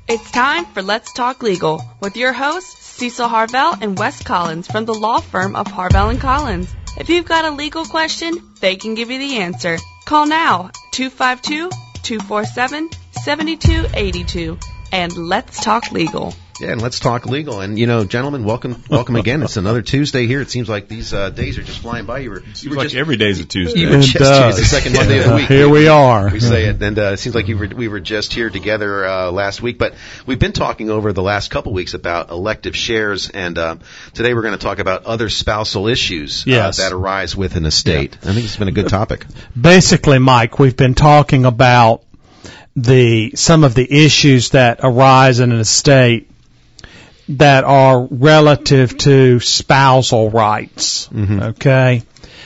It's time for Let's Talk Legal with your hosts, Cecil Harvell and Wes Collins from the law firm of Harvell & Collins. If you've got a legal question, they can give you the answer. Call now, 252-247-7282, and let's talk legal. Yeah, and let's talk legal. And, gentlemen, welcome again. It's another Tuesday here. It seems like these days are just flying by. You were like every day's a Tuesday. You were just here, the second Monday of the week. Here we are. We say it. And it seems like we were just here together last week. But we've been talking over the last couple weeks about elective shares. And today we're going to talk about other spousal issues that arise with an estate. Yeah. I think it's been a good topic. Basically, Mike, we've been talking about some of the issues that arise in an estate that are relative to spousal rights. Mm-hmm. Okay.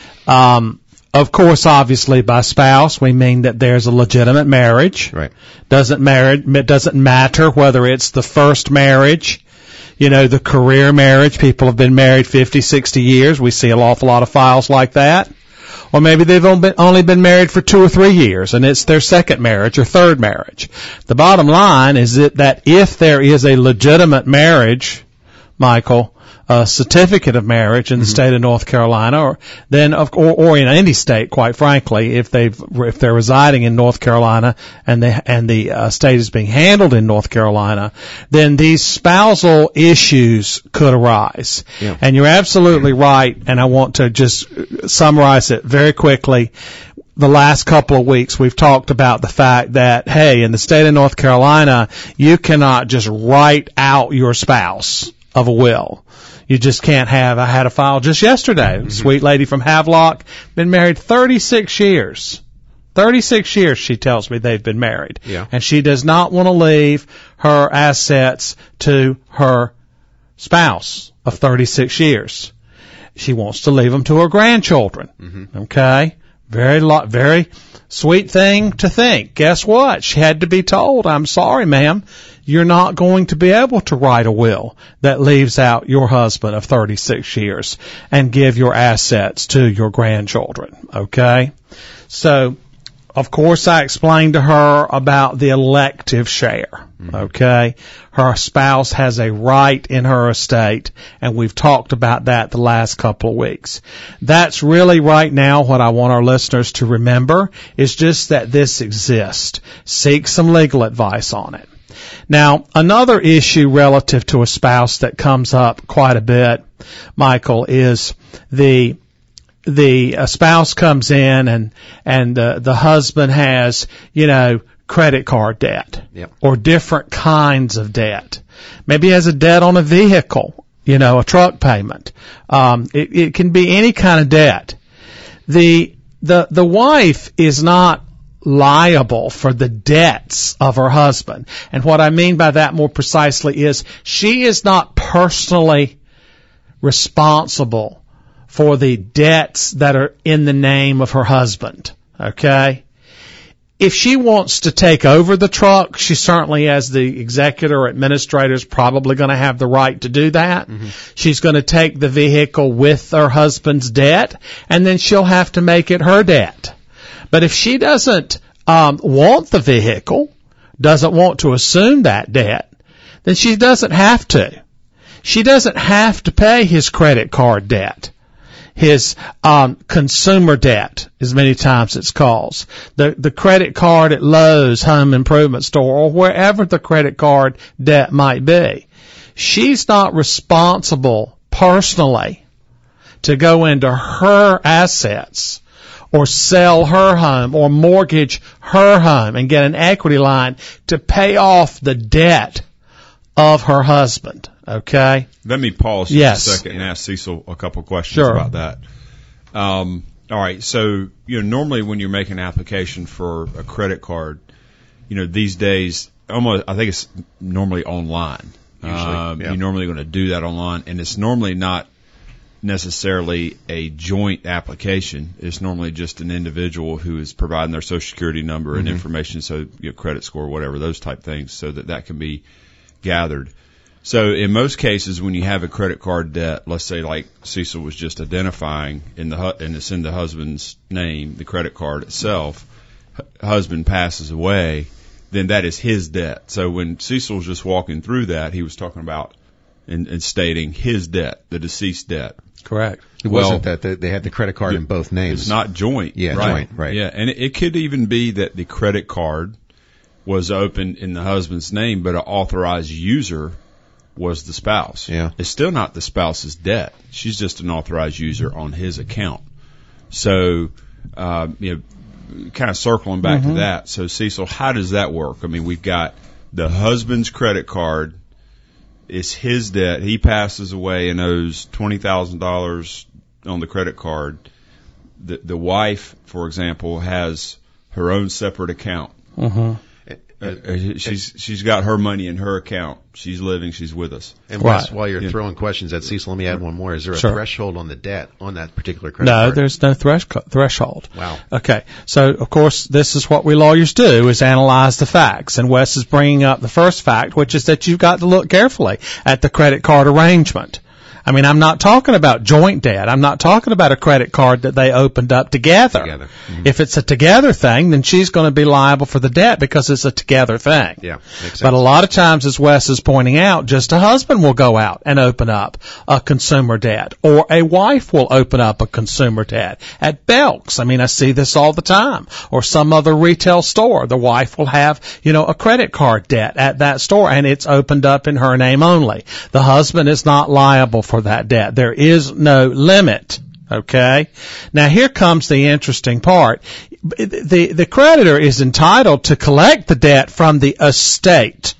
Of course, obviously, by spouse we mean that there's a legitimate marriage. Right. It doesn't matter whether it's the first marriage, the career marriage. People have been married 50, 60 years. We see an awful lot of files like that. Or maybe they've only been married for 2 or 3 years, and it's their second marriage or third marriage. The bottom line is that if there is a legitimate marriage, Michael, a certificate of marriage in the state of North Carolina, or in any state, quite frankly, if they're residing in North Carolina and the state is being handled in North Carolina, then these spousal issues could arise. Yeah. And you're absolutely right, and I want to just summarize it very quickly. The last couple of weeks we've talked about the fact that, hey, in the state of North Carolina, you cannot just write out your spouse of a will. You just can't have. I had a file just yesterday. A sweet lady from Havelock, been married 36 years. 36 years, she tells me they've been married. Yeah. And she does not want to leave her assets to her spouse of 36 years. She wants to leave them to her grandchildren. Mm-hmm. Okay? Very sweet thing to think. Guess what? She had to be told, I'm sorry, ma'am, you're not going to be able to write a will that leaves out your husband of 36 years and give your assets to your grandchildren. Okay? So, of course, I explained to her about the elective share. Okay? Her spouse has a right in her estate, and we've talked about that the last couple of weeks. That's really right now what I want our listeners to remember, is just that this exists. Seek some legal advice on it. Now, another issue relative to a spouse that comes up quite a bit, Michael, is the spouse comes in and the husband has, credit card debt. Yep. Or different kinds of debt. Maybe he has a debt on a vehicle, a truck payment. It can be any kind of debt. The wife is not liable for the debts of her husband. And what I mean by that more precisely is she is not personally responsible for the debts that are in the name of her husband. Okay? If she wants to take over the truck, she certainly, as the executor or administrator, is probably going to have the right to do that. Mm-hmm. She's going to take the vehicle with her husband's debt, and then she'll have to make it her debt. But if she doesn't want the vehicle, doesn't want to assume that debt, then she doesn't have to. She doesn't have to pay his credit card debt. His consumer debt, as many times it's called. The credit card at Lowe's Home Improvement Store, or wherever the credit card debt might be. She's not responsible personally to go into her assets or sell her home or mortgage her home and get an equity line to pay off the debt of her husband. Okay? Let me pause just a second and ask Cecil a couple questions about that. All right. So, normally when you're making an application for a credit card, these days, I think it's normally online. Usually, You're normally going to do that online, and it's normally not necessarily a joint application. It's normally just an individual who is providing their Social Security number and information, so credit score, whatever, those type things, so that can be gathered. So in most cases, when you have a credit card debt, let's say like Cecil was just identifying, and it's in the husband's name, the credit card itself, husband passes away, then that is his debt. So when Cecil was just walking through that, he was talking about and stating his debt, the deceased debt. Correct. It wasn't that they had the credit card in both names. It's not joint. Yeah, right. Joint, right. Yeah, and it could even be that the credit card was opened in the husband's name, but an authorized user was the spouse. Yeah. It's still not the spouse's debt. She's just an authorized user on his account. So, kind of circling back to that. So, Cecil, how does that work? I mean, we've got the husband's credit card. It's his debt. He passes away and owes $20,000 on the credit card. The wife, for example, has her own separate account. She's got her money in her account. She's living. She's with us. And Wes, while you're throwing questions at Cecil, let me add one more. Is there a threshold on the debt on that particular credit card? No, there's no threshold. Wow. Okay. So, of course, this is what we lawyers do, is analyze the facts. And Wes is bringing up the first fact, which is that you've got to look carefully at the credit card arrangement. I mean, I'm not talking about joint debt. I'm not talking about a credit card that they opened up together. Mm-hmm. If it's a together thing, then she's going to be liable for the debt because it's a together thing. Yeah, makes sense. But a lot of times, as Wes is pointing out, just a husband will go out and open up a consumer debt, or a wife will open up a consumer debt at Belk's. I mean, I see this all the time. Or some other retail store. The wife will have, a credit card debt at that store, and it's opened up in her name only. The husband is not liable for that debt. There is no limit. Okay? Now here comes the interesting part. The creditor is entitled to collect the debt from the estate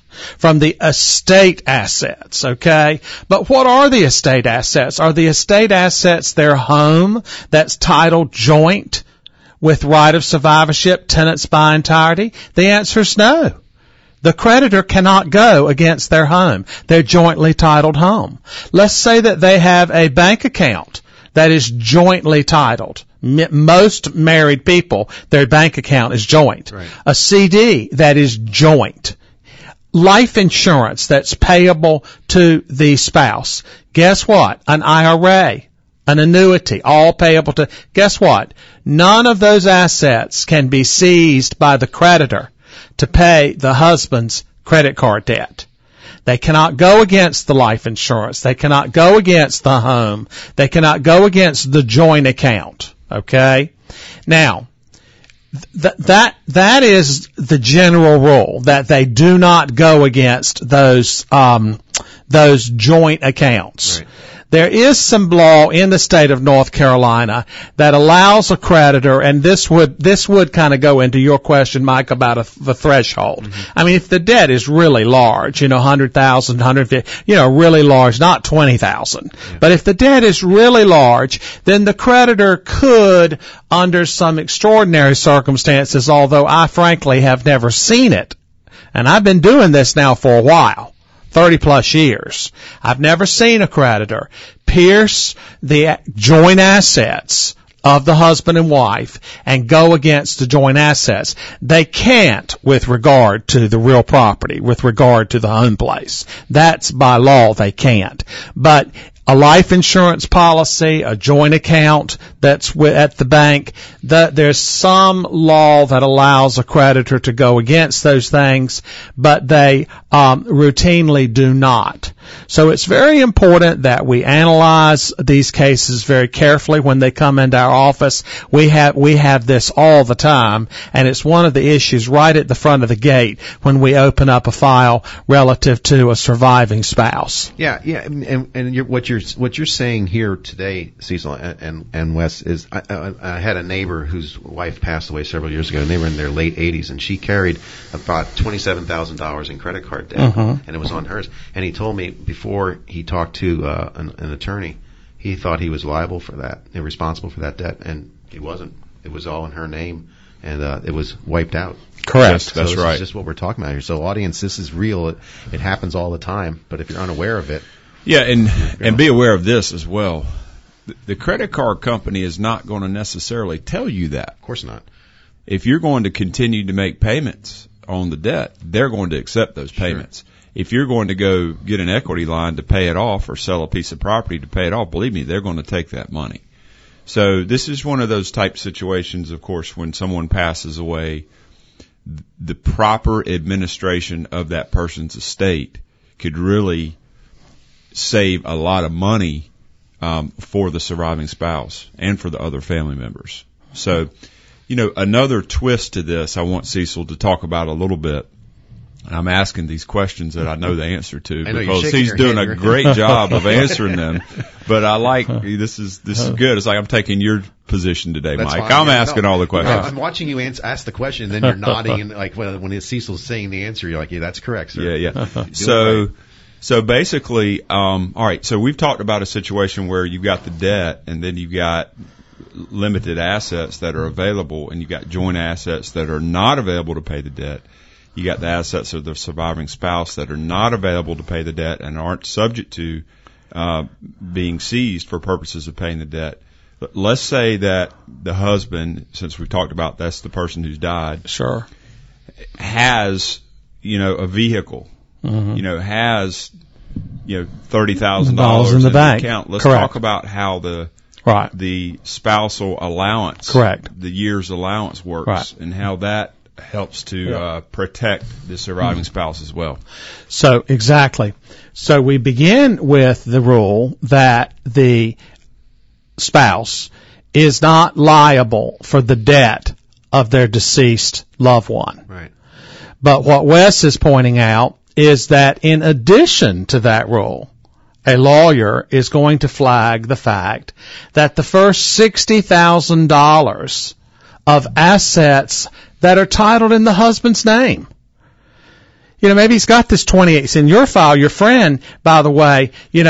assets, okay? But what are the estate assets? Are the estate assets their home that's titled joint with right of survivorship, tenants by entirety? The answer is no. The creditor cannot go against their home, their jointly titled home. Let's say that they have a bank account that is jointly titled. Most married people, their bank account is joint. Right. A CD that is joint. Life insurance that's payable to the spouse. Guess what? An IRA, an annuity, all payable to. Guess what? None of those assets can be seized by the creditor to pay the husband's credit card debt. They cannot go against the life insurance. They cannot go against the home. They cannot go against the joint account. Okay? Now, that is the general rule, that they do not go against those joint accounts. Right. There is some law in the state of North Carolina that allows a creditor, and this would kind of go into your question, Mike, about the threshold. Mm-hmm. I mean, if the debt is really large, $100,000, $150,000, really large, not $20,000. Yeah. But if the debt is really large, then the creditor could, under some extraordinary circumstances, although I frankly have never seen it, and I've been doing this now for a while, 30 plus years. I've never seen a creditor pierce the joint assets of the husband and wife and go against the joint assets. They can't with regard to the real property, with regard to the home place. That's by law they can't. But a life insurance policy, a joint account that's at the bank, there's some law that allows a creditor to go against those things, but they routinely do not. So it's very important that we analyze these cases very carefully when they come into our office. We have this all the time, and it's one of the issues right at the front of the gate when we open up a file relative to a surviving spouse. Yeah, and what you're saying here today, Cecil and Wes, is I had a neighbor whose wife passed away several years ago, and they were in their late 80s, and she carried about $27,000 in credit card debt, and it was on hers. And he told me before he talked to an attorney, he thought he was liable for that and responsible for that debt, and he wasn't. It was all in her name, and it was wiped out. Correct. That's right. This is just what we're talking about here. So, audience, this is real. It happens all the time, but if you're unaware of it. Yeah, and be aware of this as well. The credit card company is not going to necessarily tell you that. Of course not. If you're going to continue to make payments on the debt, they're going to accept those payments. Sure. If you're going to go get an equity line to pay it off or sell a piece of property to pay it off, believe me, they're going to take that money. So this is one of those type situations, of course, when someone passes away, the proper administration of that person's estate could really save a lot of money for the surviving spouse and for the other family members. So, another twist to this I want Cecil to talk about a little bit. I'm asking these questions that I know the answer to because he's doing a great job of answering them. But I like this is good. It's like I'm taking your position today, That's Mike. Fine. I'm asking all the questions. I'm watching you ask the question, and then you're nodding, and like when Cecil's saying the answer, you're like, "Yeah, that's correct, sir." Yeah. So basically, all right. So we've talked about a situation where you've got the debt, and then you've got limited assets that are available, and you've got joint assets that are not available to pay the debt. You got the assets of the surviving spouse that are not available to pay the debt and aren't subject to being seized for purposes of paying the debt. Let's say that the husband, since we've talked about that's the person who's died, sure, has a vehicle, has $30,000 in the bank account. Let's talk about how the spousal allowance, the year's allowance works, and how that helps to protect the surviving spouse as well. So exactly. So we begin with the rule that the spouse is not liable for the debt of their deceased loved one. Right. But what Wes is pointing out is that in addition to that rule, a lawyer is going to flag the fact that the first $60,000 of assets that are titled in the husband's name. Maybe he's got this 28. It's in your file. Your friend, by the way,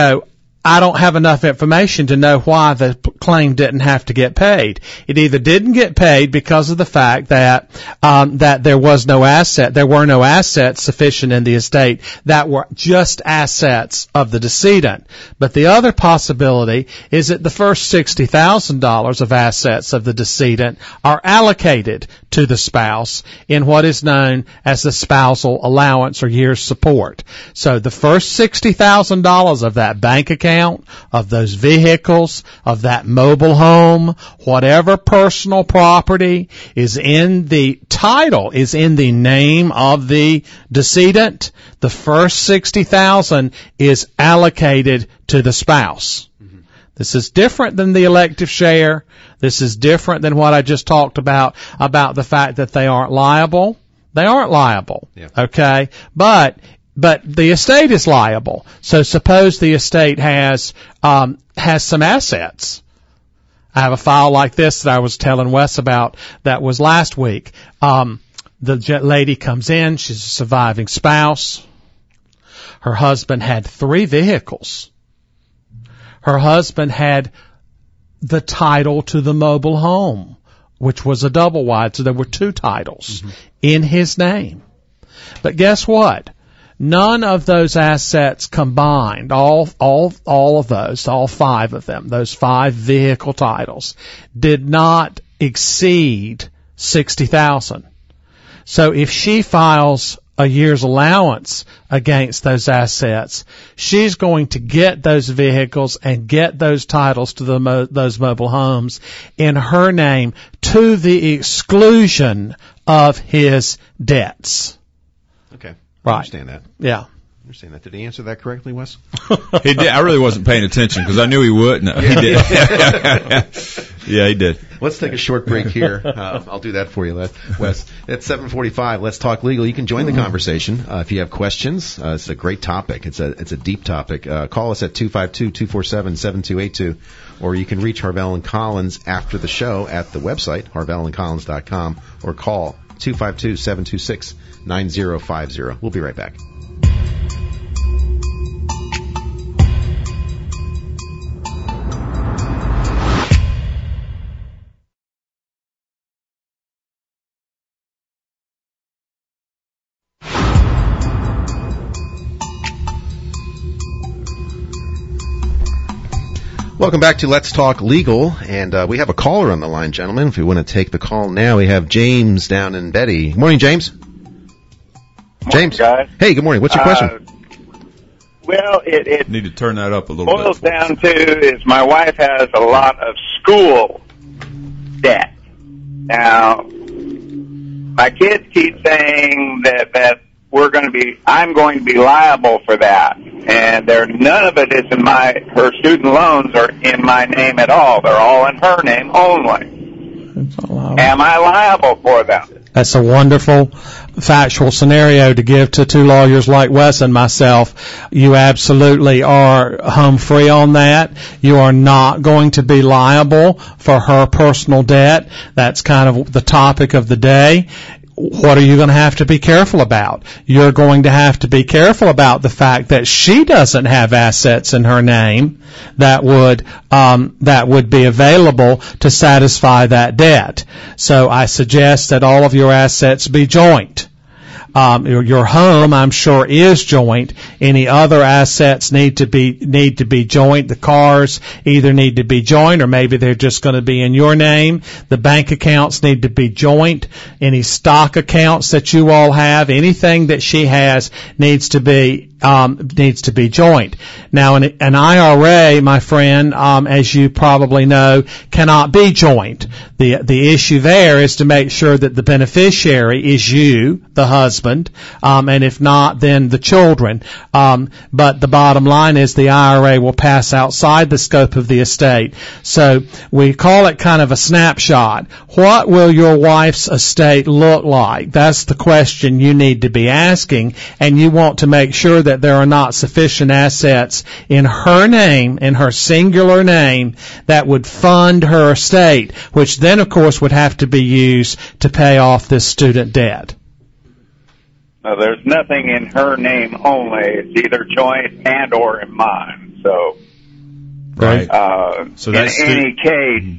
I don't have enough information to know why the claim didn't have to get paid. It either didn't get paid because of the fact that there were no assets sufficient in the estate that were just assets of the decedent. But the other possibility is that the first $60,000 of assets of the decedent are allocated to the spouse in what is known as the spousal allowance or year's support. So the first $60,000 of that bank account, of those vehicles, of that mobile home, whatever personal property is in the title, is in the name of the decedent, the first $60,000 is allocated to the spouse. Mm-hmm. This is different than the elective share. This is different than what I just talked about the fact that they aren't liable. They aren't liable. Yeah. Okay? But the estate is liable. So suppose the estate has some assets. I have a file like this that I was telling Wes about that was last week. The lady comes in. She's a surviving spouse. Her husband had 3 vehicles. Her husband had the title to the mobile home, which was a double wide, so there were 2 titles in his name. But guess what? None of those assets combined, all of those, all 5 of them, those 5 vehicle titles, did not exceed $60,000. So if she files a year's allowance against those assets, she's going to get those vehicles and get those titles to those mobile homes in her name to the exclusion of his debts. Okay. Right. I understand that. Yeah. I understand that. Did he answer that correctly, Wes? He did. I really wasn't paying attention because I knew he would. No, he did. Yeah, he did. Let's take a short break here. I'll do that for you, Wes. It's 7:45. Let's talk legal. You can join the conversation if you have questions. It's a great topic. It's a deep topic. Call us at 252-247-7282, or you can reach Harvell and Collins after the show at the website harvellandcollins.com, or call 252-726-9050. We'll be right back. Welcome back to Let's Talk Legal, and we have a caller on the line, gentlemen. If you want to take the call now, we have James down in Betty. Good morning, James. James. Guys. Hey, good morning. What's your question? Well, it need to turn that up a little boils bit. Down to is my wife has a lot of school debt. Now, my kids keep saying that I'm going to be liable for that, and none of it is in her student loans are in my name at all. They're all in her name only. Am I liable for them? That's a wonderful factual scenario to give to two lawyers like Wes and myself. You absolutely are home free on that. You are not going to be liable for her personal debt. That's kind of the topic of the day. What are you going to have to be careful about? You're going to have to be careful about the fact that she doesn't have assets in her name that would be available to satisfy that debt. So I suggest that all of your assets be joint. Your home, I'm sure, is joint. Any other assets need to be joint. The cars either need to be joint, or maybe they're just going to be in your name. The bank accounts need to be joint. Any stock accounts that you all have, anything that she has needs to be joint. Now, an IRA, my friend, as you probably know, cannot be joint. The issue there is to make sure that the beneficiary is you, the husband, and if not, then the children. But the bottom line is the IRA will pass outside the scope of the estate. So we call it kind of a snapshot. What will your wife's estate look like? That's the question you need to be asking, and you want to make sure that there are not sufficient assets in her name, in her singular name, that would fund her estate, which then, of course, would have to be used to pay off this student debt. No, there's nothing in her name only. It's either joint and or in mine. So, right. So in any case,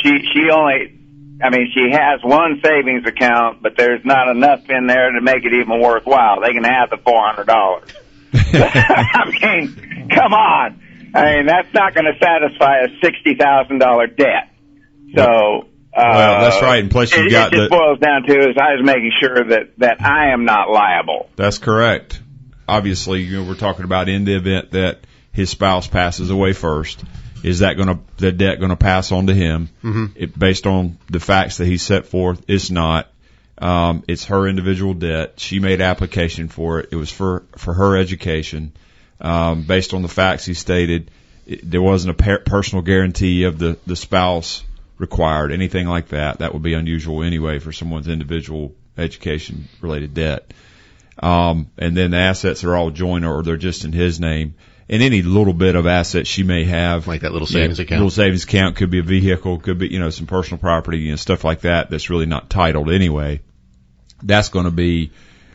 she has one savings account, but there's not enough in there to make it even worthwhile. They can have the $400. I mean, come on. I mean, that's not going to satisfy a $60,000 debt. So, well, that's right. And plus, it just boils down to is I was making sure that I am not liable. That's correct. Obviously, we're talking about in the event that his spouse passes away first. Is that the debt going to pass on to him? Mm-hmm. Based on the facts that he set forth, it's not. It's her individual debt. She made application for it. It was for her education. Based on the facts he stated, there wasn't a personal guarantee of the spouse required, anything like that. That would be unusual anyway for someone's individual education related debt. And then the assets are all joint or they're just in his name. And any little bit of assets she may have, like that little savings account. Little savings account could be a vehicle, could be, some personal property, stuff like that that's really not titled anyway. That's going to be,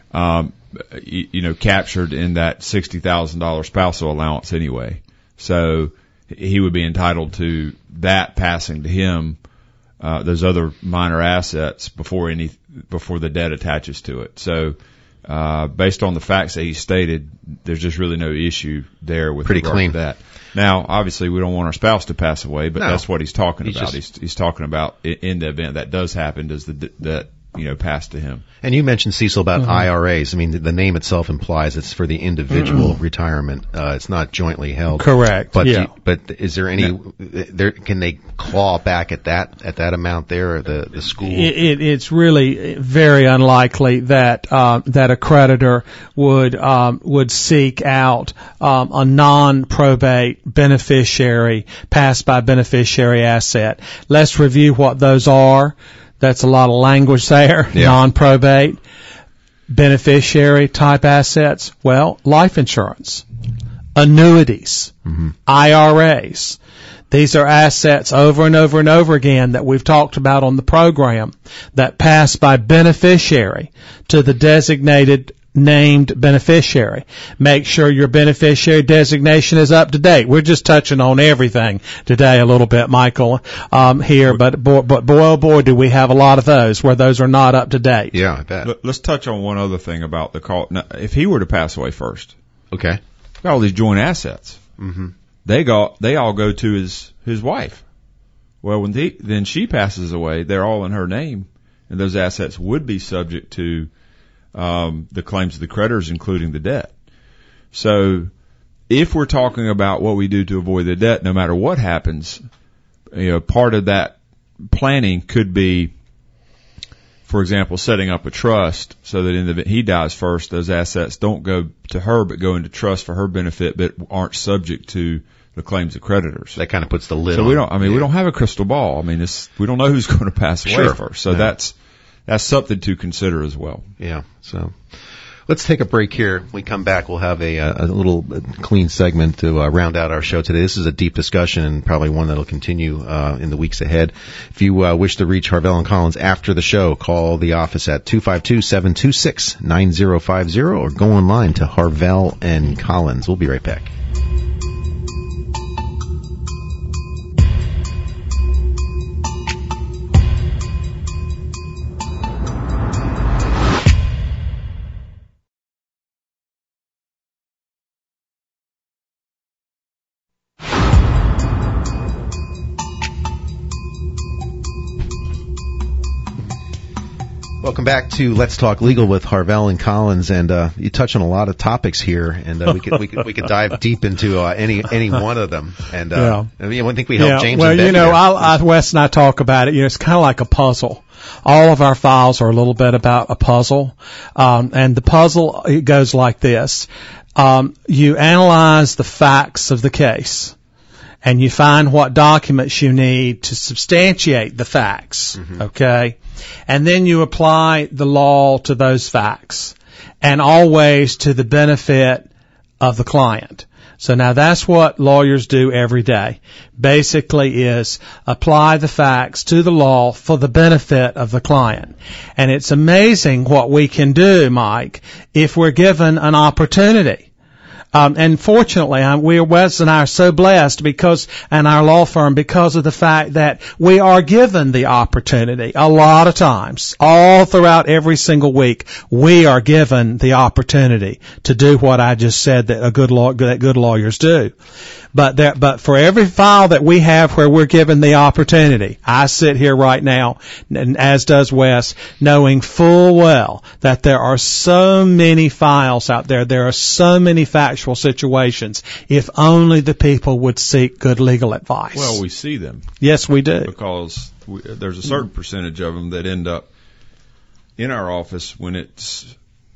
captured in that $60,000 spousal allowance anyway. So he would be entitled to that passing to him, those other minor assets before the debt attaches to it. So, based on the facts that he stated, there's just really no issue there with pretty clean to that. Now, obviously, we don't want our spouse to pass away, but that's what he's talking about. He's talking about in the event that does happen, does that pass to him. And you mentioned, Cecil, about IRAs. I mean, the name itself implies it's for the individual retirement. It's not jointly held. Correct. But but is there any? Can they claw back at that amount there, or the school? It's really very unlikely that a creditor would seek out a non-probate beneficiary, passed by beneficiary asset. Let's review what those are. That's a lot of language there. Yeah. Non-probate, beneficiary type assets. Well, life insurance, annuities, IRAs. These are assets over and over and over again that we've talked about on the program that pass by beneficiary to the designated named beneficiary. Make sure your beneficiary designation is up to date. We're just touching on everything today a little bit, Michael, here, but boy, oh boy, do we have a lot of those where those are not up to date. Yeah, I bet. Let's touch on one other thing about the call. Now, if he were to pass away first, okay, got all these joint assets. Mm-hmm. They all go to his wife. Well, then she passes away, they're all in her name, and those assets would be subject to the claims of the creditors, including the debt. So if we're talking about what we do to avoid the debt, no matter what happens, part of that planning could be for example, setting up a trust so that in the event he dies first, those assets don't go to her but go into trust for her benefit, but aren't subject to the claims of creditors. That kind of puts the lid on. So we don't have a crystal ball. I mean, we don't know who's going to pass away first. So that's something to consider as well. Yeah. So let's take a break here. When we come back, we'll have a little clean segment to round out our show today. This is a deep discussion and probably one that'll continue in the weeks ahead. If you wish to reach Harvell and Collins after the show, call the office at 252-726-9050 or go online to Harvell and Collins. We'll be right back. Welcome back to Let's Talk Legal with Harvell and Collins, and you touch on a lot of topics here, and we could dive deep into any one of them. And I think we helped James. Well, Wes and I talk about it. It's kind of like a puzzle. All of our files are a little bit about a puzzle, and the puzzle it goes like this: you analyze the facts of the case, and you find what documents you need to substantiate the facts. Mm-hmm. Okay. And then you apply the law to those facts, and always to the benefit of the client. So now that's what lawyers do every day. Basically is apply the facts to the law for the benefit of the client. And it's amazing what we can do, Mike, if we're given an opportunity. And fortunately, Wes and I are so blessed and our law firm, because of the fact that we are given the opportunity a lot of times, all throughout every single week, we are given the opportunity to do what I just said that good lawyers do. But for every file that we have where we're given the opportunity, I sit here right now, and as does Wes, knowing full well that there are so many files out there, there are so many factual situations, if only the people would seek good legal advice. Well, we see them. Yes, we do. Because there's a certain percentage of them that end up in our office when it's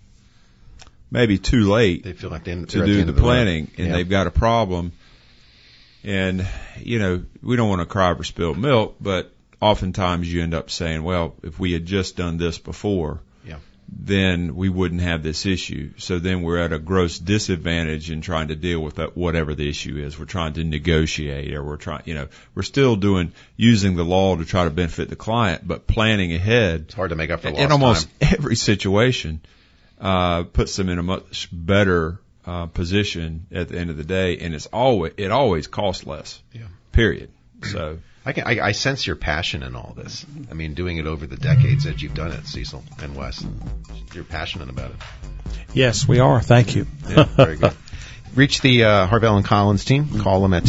maybe too late they feel like to do the planning, and they've got a problem. And, we don't want to cry over spilled milk, but oftentimes you end up saying, well, if we had just done this before, then we wouldn't have this issue. So then we're at a gross disadvantage in trying to deal with whatever the issue is. We're trying to negotiate, or we're still using the law to try to benefit the client, but planning ahead. It's hard to make up for lost in almost time. Every situation, puts them in a much better position at the end of the day, and it always costs less. Yeah. Period. So I sense your passion in all this. I mean, doing it over the decades that you've done it, Cecil and Wes. You're passionate about it. Yes, we are. Thank you. Yeah, very good. Reach the Harvell and Collins team. Call them at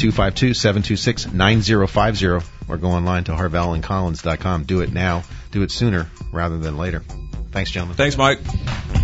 252-726-9050 or go online to harvellandcollins.com. Do it now. Do it sooner rather than later. Thanks, gentlemen. Thanks, Mike.